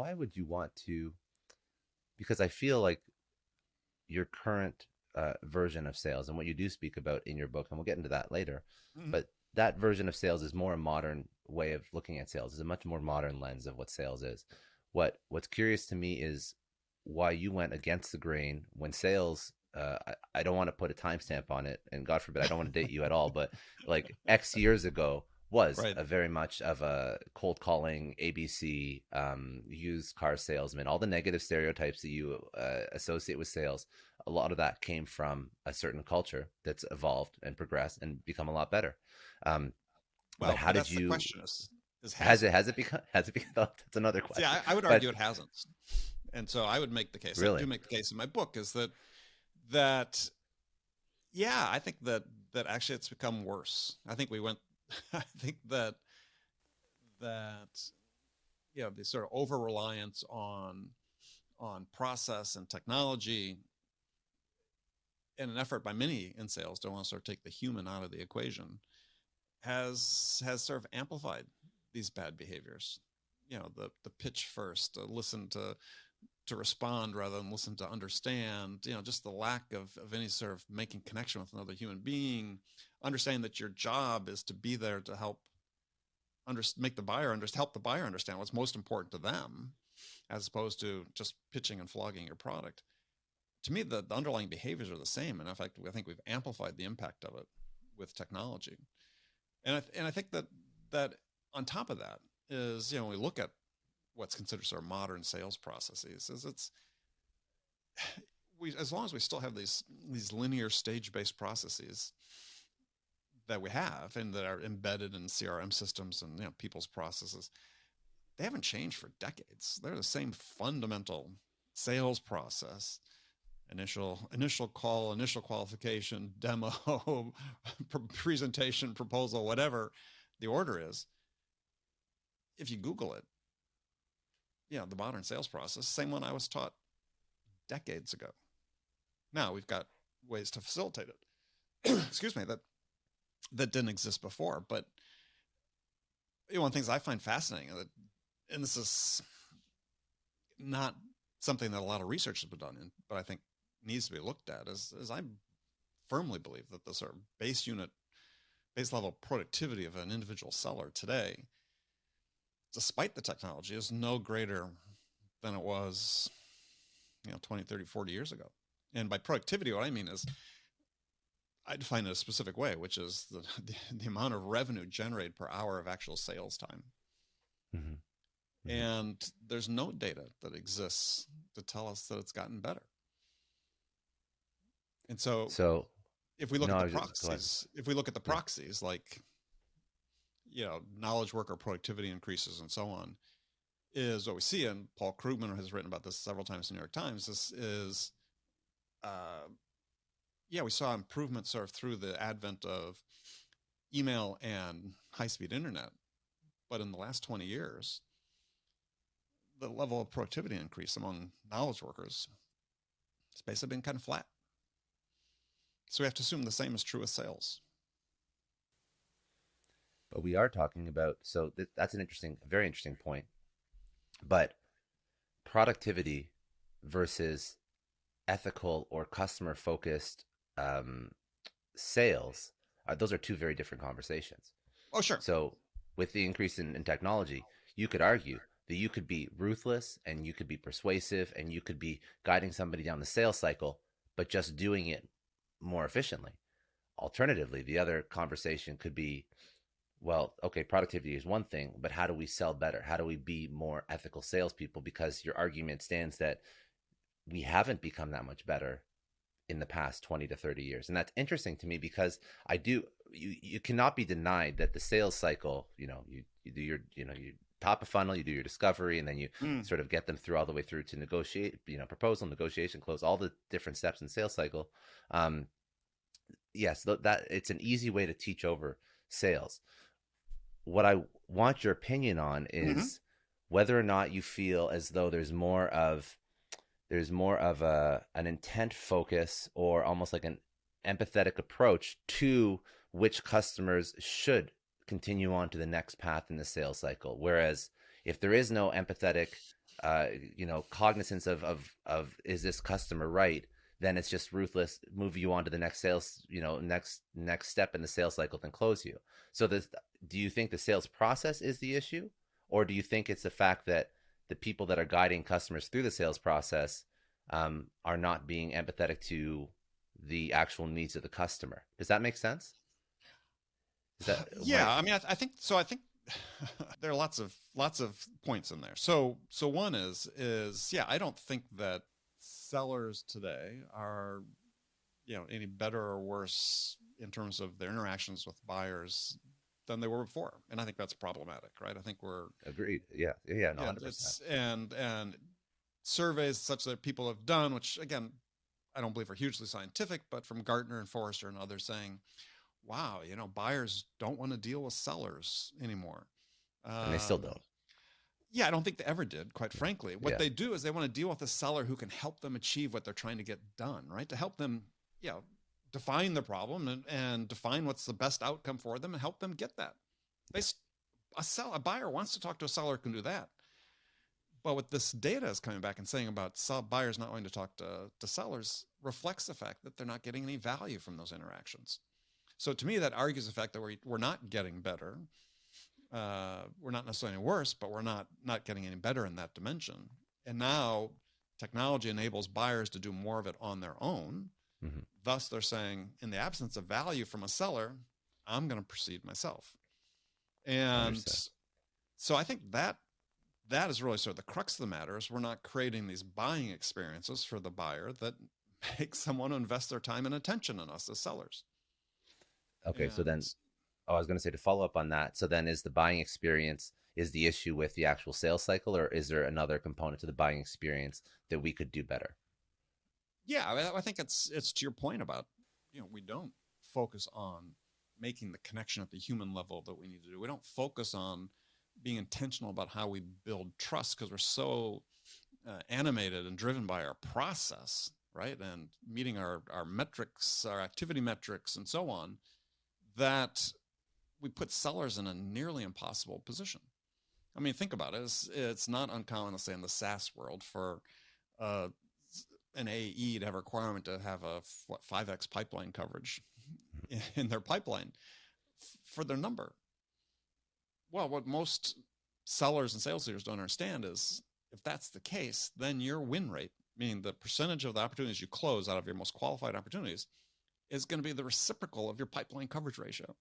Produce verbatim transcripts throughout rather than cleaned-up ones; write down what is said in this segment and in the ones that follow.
why would you want to? Because I feel like your current uh, version of sales and what you do speak about in your book, and we'll get into that later, Mhm. but that version of sales is more a modern way of looking at sales. Is a much more modern lens of what sales is. What What's curious to me is why you went against the grain when sales. Uh, I, I don't want to put a timestamp on it, and God forbid, I don't want to date you at all. But like X years ago was Right. a very much of a cold calling, A B C, um, used car salesman, all the negative stereotypes that you uh, associate with sales. A lot of that came from a certain culture that's evolved and progressed and become a lot better. Um, but Well, how but did that's the you? question is, is Has has it it? has it become has it become? That's another See, question. I, I would argue But it hasn't. And so I would make the case, I do really, make the case in my book, is that, that, yeah, I think that, that actually it's become worse. I think we went, I think that, that, you know, the sort of over reliance on, on process and technology in an effort by many in sales to want to sort of take the human out of the equation has has sort of amplified these bad behaviors. You know, the the pitch first, to listen to to respond rather than listen to understand. You know, just the lack of of any sort of making connection with another human being, understanding that your job is to be there to help under, make the buyer under, help the buyer understand what's most important to them, as opposed to just pitching and flogging your product. To me, the, the underlying behaviors are the same, and in fact, I think we've amplified the impact of it with technology. And I, and I think that that on top of that is, you know, when we look at what's considered sort of modern sales processes, is it's, we, as long as we still have these these linear stage based processes that we have and that are embedded in C R M systems and, you know, people's processes, they haven't changed for decades. They're the same fundamental sales process: initial initial call, initial qualification, demo, presentation, proposal, whatever the order is. If you Google it, you know, the modern sales process, same one I was taught decades ago. Now we've got ways to facilitate it. Excuse me, that that didn't exist before. But, you know, one of the things I find fascinating, that, and this is not something that a lot of research has been done in, but I think needs to be looked at, is, is I firmly believe that the sort of base unit, base level productivity of an individual seller today, despite the technology, is no greater than it was, you know, twenty, thirty, forty years ago. And by productivity, what I mean is, I define it a specific way, which is the, the, the amount of revenue generated per hour of actual sales time. mm-hmm, mm-hmm. And there's no data that exists to tell us that it's gotten better. And so So if we look no, at I the was just go ahead. proxies, if we look at the Yeah, proxies, like, you know, knowledge worker productivity increases and so on, is what we see. And Paul Krugman has written about this several times in the New York Times. This is, uh, yeah, we saw improvements sort of through the advent of email and high-speed internet. But in the last twenty years, the level of productivity increase among knowledge workers has basically been kind of flat. So we have to assume the same is true with sales. but we are talking about so th- that's an interesting, very interesting point. But productivity versus ethical or customer focused um, sales, uh, those are two very different conversations. Oh, sure. So, with the increase in, in technology, you could argue that you could be ruthless and you could be persuasive and you could be guiding somebody down the sales cycle, but just doing it more efficiently. Alternatively, the other conversation could be, well, okay, productivity is one thing, but how do we sell better? How do we be more ethical salespeople? Because your argument stands that we haven't become that much better in the past twenty to thirty years. And that's interesting to me because I do, you, you cannot be denied that the sales cycle, you know, you, you do your, you know, you top of funnel, you do your discovery, and then you Mm. sort of get them through all the way through to negotiate, you know, proposal, negotiation, close, all the different steps in sales cycle. Um, yes, that it's an easy way to teach over sales. What I want your opinion on Mm-hmm. is whether or not you feel as though there's more of there's more of a an intent focus or almost like an empathetic approach to which customers should continue on to the next path in the sales cycle. Whereas if there is no empathetic uh, you know, cognizance of, of, of, is this customer right? Then it's just ruthless, move you on to the next sales, you know, next, next step in the sales cycle, then close you. So this, do you think the sales process is the issue? Or do you think it's the fact that the people that are guiding customers through the sales process um, are not being empathetic to the actual needs of the customer? Does that make sense? Is that Yeah, what, I mean, I, I think so. I think there are lots of lots of points in there. So so one is is yeah, I don't think that sellers today are, you know, any better or worse in terms of their interactions with buyers than they were before, and I think that's problematic, right? I think we're agreed. Yeah, yeah, no, yeah, one hundred percent. it's and and surveys such that people have done, which again, I don't believe are hugely scientific, but from Gartner and Forrester and others saying, wow, you know, buyers don't want to deal with sellers anymore. And they still Um, don't. yeah, I don't think they ever did, quite frankly. What Yeah, they do is they want to deal with a seller who can help them achieve what they're trying to get done, right? To help them, you know, define the problem and, and define what's the best outcome for them and help them get that. They a sell a buyer wants to talk to a seller who can do that. But what this data is coming back and saying about sell, buyers not wanting to talk to, to sellers reflects the fact that they're not getting any value from those interactions. So to me, that argues the fact that we're, we're not getting better. Uh, we're not necessarily worse, but we're not not getting any better in that dimension. And now technology enables buyers to do more of it on their own. mm-hmm. Thus, they're saying, in the absence of value from a seller, I'm going to proceed myself. And Understood. so I think that that is really sort of the crux of the matter is we're not creating these buying experiences for the buyer that make someone invest their time and attention in us as sellers. Okay, And so then, oh, I was going to say to follow up on that. So then, is the buying experience is the issue with the actual sales cycle, or is there another component to the buying experience that we could do better? yeah, I, I think it's it's to your point about, you know, we don't focus on making the connection at the human level that we need to do. We don't focus on being intentional about how we build trust because we're so uh, animated and driven by our process, right? And meeting our, our metrics, our activity metrics, and so on, that we put sellers in a nearly impossible position. I mean, think about it. It's, it's not uncommon to say in the SaaS world for uh, an A E to have a requirement to have a what, five X pipeline coverage in, in their pipeline f- for their number. Well, what most sellers and sales leaders don't understand is if that's the case, then your win rate, meaning the percentage of the opportunities you close out of your most qualified opportunities, is going to be the reciprocal of your pipeline coverage ratio.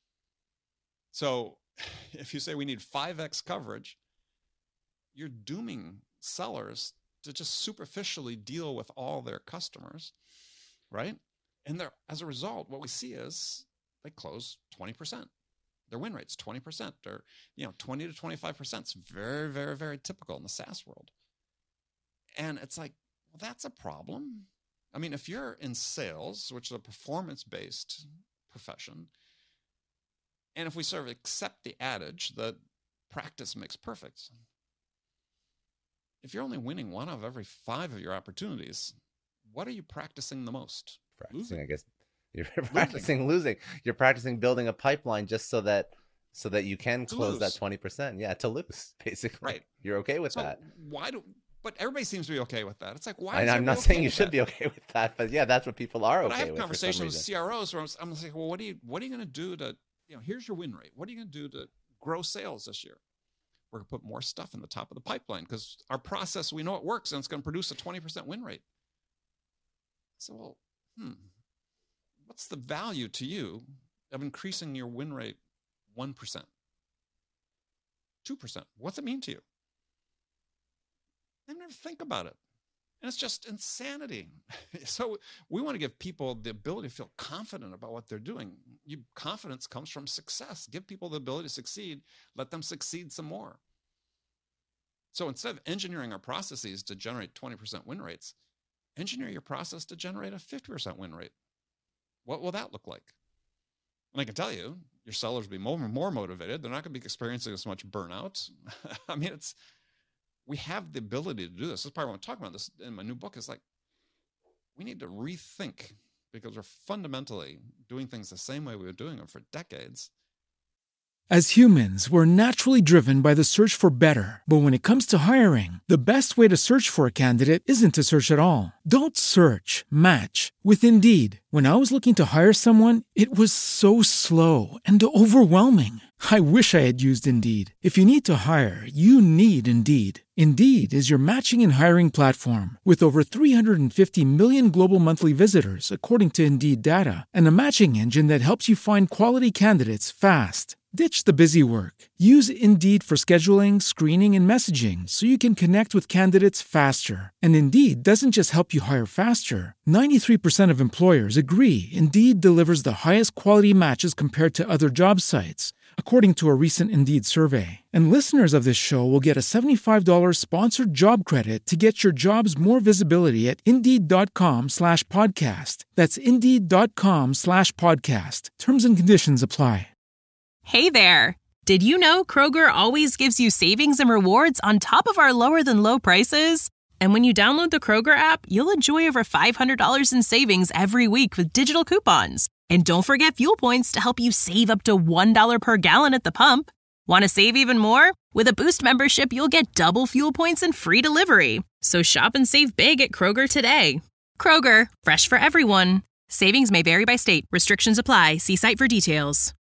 So if you say we need five X coverage, you're dooming sellers to just superficially deal with all their customers, right? And they're, as a result, what we see is they close twenty percent. Their win rate's twenty percent, or, you know, twenty to twenty-five percent. It's very, very, very typical in the SaaS world. And it's like, well, that's a problem. I mean, if you're in sales, which is a performance-based profession, and if we sort of accept the adage that practice makes perfect, if you're only winning one of every five of your opportunities, what are you practicing the most? Practicing, Losing. I guess you're practicing losing. You're practicing building a pipeline just so that so that you can To close that lose. twenty percent. Yeah, to lose, basically. Right. You're okay with So that. why do, but everybody seems to be okay with that. It's like, why is And I'm everybody not okay saying you with should that? be okay with that, but yeah, that's what people are But I okay have with for some conversations with reason. C R Os where I'm, I'm like, well, what do you, what are you going to do to, you know, here's your win rate. What are you going to do to grow sales this year? We're going to put more stuff in the top of the pipeline because our process, we know it works and it's going to produce a twenty percent win rate. So, well, hmm, what's the value to you of increasing your win rate one percent, two percent? What's it mean to you? They never think about it. And it's just insanity. So we want to give people the ability to feel confident about what they're doing. You, confidence comes from success. Give people the ability to succeed. Let them succeed some more. So instead of engineering our processes to generate twenty percent win rates, engineer your process to generate a fifty percent win rate. What will that look like? And I can tell you, your sellers will be more, more motivated. They're not going to be experiencing as much burnout. I mean, it's, we have the ability to do this. This is part of what I'm talking about this in my new book is like, we need to rethink because we're fundamentally doing things the same way we've been doing them for decades. As humans, we're naturally driven by the search for better. But when it comes to hiring, the best way to search for a candidate isn't to search at all. Don't search, match with Indeed. When I was looking to hire someone, it was so slow and overwhelming. I wish I had used Indeed. If you need to hire, you need Indeed. Indeed is your matching and hiring platform with over three hundred fifty million global monthly visitors, according to Indeed data, and a matching engine that helps you find quality candidates fast. Ditch the busy work. Use Indeed for scheduling, screening, and messaging so you can connect with candidates faster. And Indeed doesn't just help you hire faster. ninety-three percent of employers agree Indeed delivers the highest quality matches compared to other job sites, according to a recent Indeed survey. And listeners of this show will get a seventy-five dollars sponsored job credit to get your jobs more visibility at Indeed.com slash podcast. That's Indeed.com slash podcast. Terms and conditions apply. Hey there. Did you know Kroger always gives you savings and rewards on top of our lower than low prices? And when you download the Kroger app, you'll enjoy over five hundred dollars in savings every week with digital coupons. And don't forget fuel points to help you save up to one dollar per gallon at the pump. Want to save even more? With a Boost membership, you'll get double fuel points and free delivery. So shop and save big at Kroger today. Kroger, fresh for everyone. Savings may vary by state. Restrictions apply. See site for details.